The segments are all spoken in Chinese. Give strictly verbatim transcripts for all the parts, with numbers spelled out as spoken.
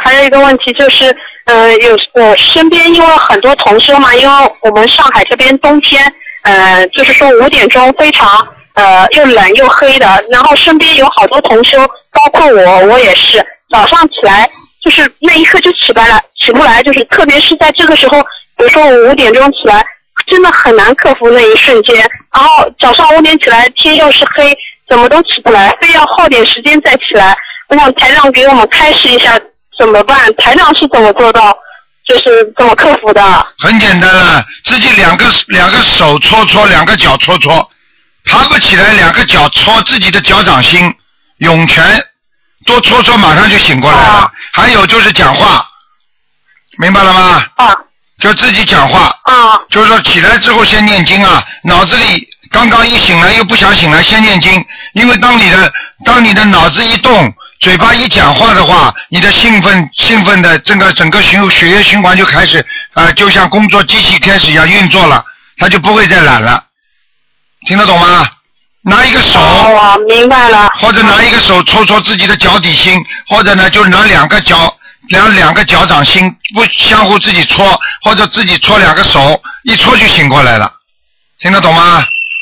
还有一个问题就是，呃，有我身边因为很多同修嘛，因为我们上海这边冬天，呃，就是说五点钟非常呃又冷又黑的，然后身边有好多同修，包括我，我也是早上起来就是那一刻就起不来，起不来，就是特别是在这个时候，比如说我五点钟起来，真的很难克服那一瞬间。然后早上五点起来，天又是黑，怎么都起不来，非要耗点时间再起来。我想台长给我们开示一下怎么办？台长是怎么做到，就是怎么克服的？ 很简单了，自己两个两个手搓搓，两个脚搓搓，爬不起来，两个脚搓自己的脚掌心，涌泉多搓搓，马上就醒过来了。啊、还有就是讲话，明白了吗？ 啊。 就自己讲话。 啊。 就是说起来之后先念经啊，脑子里刚刚一醒来又不想醒来，先念经，因为当你的当你的脑子一动。嘴巴一讲话的话，你的兴奋兴奋的整个整个循血液循环就开始呃，就像工作机器开始一样运作了，它就不会再懒了。听得懂吗？拿一个手， 哦，明白了。 或者拿一个手搓搓自己的脚底心，或者呢就拿两个脚两两个脚掌心不相互自己搓，或者自己搓两个手，一搓就醒过来了。听得懂吗？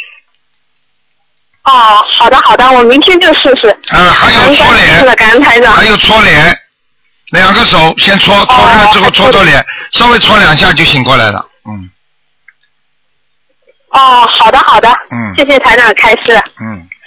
哦，好的好的，我明天就试试。 啊，还有搓脸， 是的，感恩台长。 还有搓脸，两个手先搓，搓热之后搓搓脸，稍微搓两下就醒过来了。嗯。 哦，好的好的。 嗯。 谢谢台长开示。 嗯。